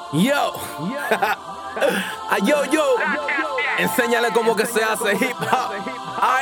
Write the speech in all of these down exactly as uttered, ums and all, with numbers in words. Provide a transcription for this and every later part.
Yo, ah, yo, yo, enséñale cómo que se hace hip hop. Ay.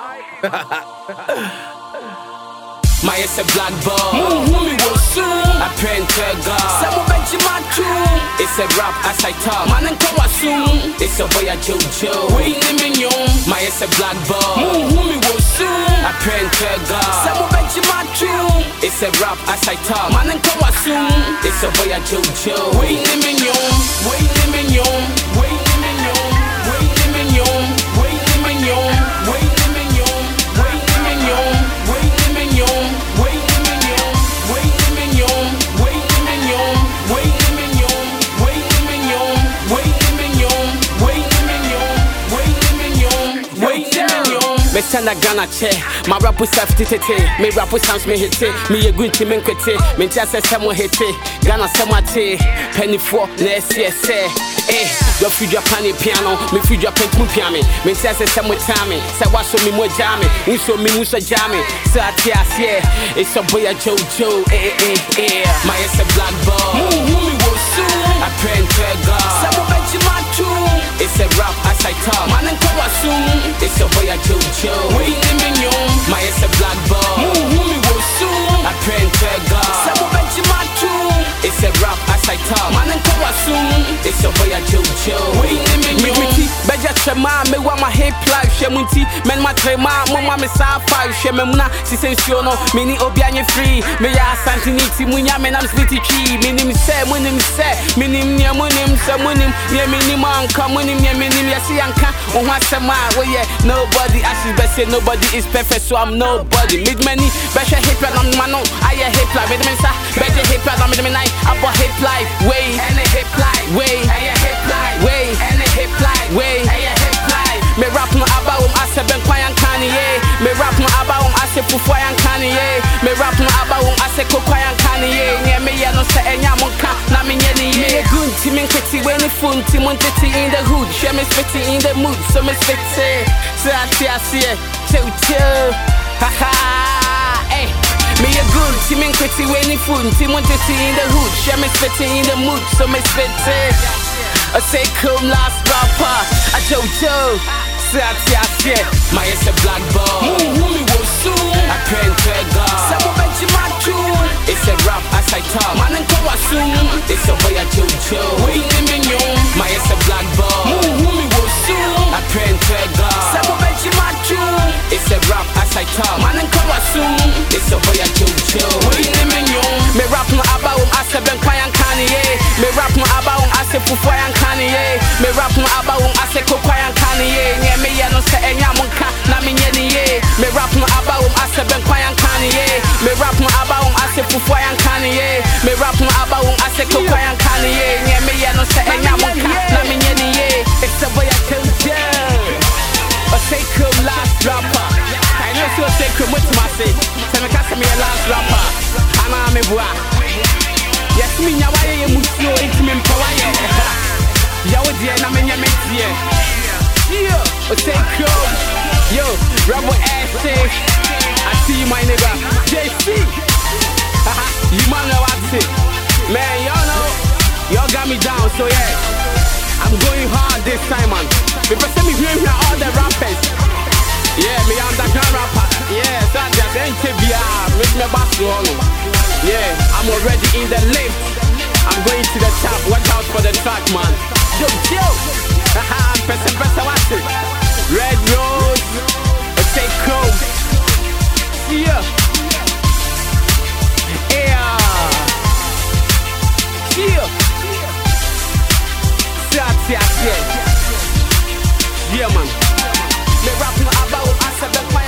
My is a black ball. Move will soon. I pray to God. Some bet you my tune. It's a rap as I talk. Man and come soon. It's a boy a Jojo. We name you. My is a black ball. Move will soon. I pray to God. Some bet you my tune. It's a rap as I talk. Man and come soon. It's a boy a Jojo. We name you. We name you. We name you. We name you. We name you. We name you. We name you. We name you. We name you. We name you. We name you. We name you. We name you. We name you. We name you. We name you. We name you. Me stand a Ghana chair. My rap was safety tete. Me rap was sounds me hit it. Me a green team in kwete. Me just say someone hit it. Ghana samate. Penny for next year say. Eh, your future pani piano. Me future pen tu piano. Me just say someone time. Say what so me more jammy. We so me musa jammy. So I tell yeah. It's a boy a Jojo. Eh eh eh. My is a black ball. Move will soon. I pray to God. Some bet you my tune. It's a rap as I talk. Man and come soon. It's a boy a Jojo. We name you. My is a black ball. Move will soon. I pray to God. Some bet you my tune. It's a rap as I talk. Man and come soon. It's a boy a Jojo. We name you. Beja trema me wa my hip life shemunti men ma trema mo ma me sa five shemuna si sensio no me ni obianye free me ya santiniti munya me nam spliti tree me nim say mo nim say me nim nia mo nim say mo nim ye me nim anka mo nim ye me nim ya si anka o ho asema we ye nobody as is best say nobody is perfect so I'm nobody mid many beja hip life nam man no aye hip life me dim sa beja hip life nam dim night about hip life way and hip life way aye hip life way and hip life way aye hip life me rap no about um ase ben kwayan kanye me rap no about um ase fufu yan kanye me rap no about um ase kokwayan kanye nye me ye no se enya monka na me nye ni ye good team in kweti when it fun team on tete in the hood she me spitty in the mood so me spitty so I see I see chill chill ha ha eh me a good team in kweti when it fun team on tete in the hood she me spitty in the mood so me spitty I say come last rapper a Jojo say I see I see my is a black ball Move will soon. I pray to God. Some bet you my tune. It's a rap as I talk. Man and come soon. It's a boy a Jojo. We name you. My is a black ball. Move will soon. I pray to God. Some bet you my tune. It's a rap as I talk. Man and come soon. It's a boy a Jojo. We name you. Me rap no about um ase ben kwayan kanye. Me rap no about um ase fufu yan kanye. Me rap no about um ase kokwayan kanye. Nye me ye no se enya monka na me nye ni ye. Me rap no about um ase ben kwayan kanye. Me rap no about um ase fufu yan kanye. Me rap no about um ase kokwayan kanye. Nye me ye no se enya monka na me nye ni ye. It's a boy a Jojo. A sacred last rapper. I know so sacred much massive. Say me cast me a last rapper. Ana me bua. Yes me nya wa ye musio enti me mpawa ye. Ya wo die na me nya me tie. Yeah, a sacred. Yo, Rabo S. I see you my nigga. J C. Haha, you man know what it. Man, y'all know. Y'all got me down, so yeah. I'm going hard this time, man. People say me hear me all the rappers. Yeah, me underground rapper. Yeah, so that's N T B R. Make me back to home. Yeah, I'm already in the lift. I'm going to the top. Watch out for the track, man. Yo, yo. Haha, person, person, what's it? Red Rose. Let's take Crow. Yeah. Yeah. Yeah. Yeah, yeah, yeah, man. Me rap no about I said the fire.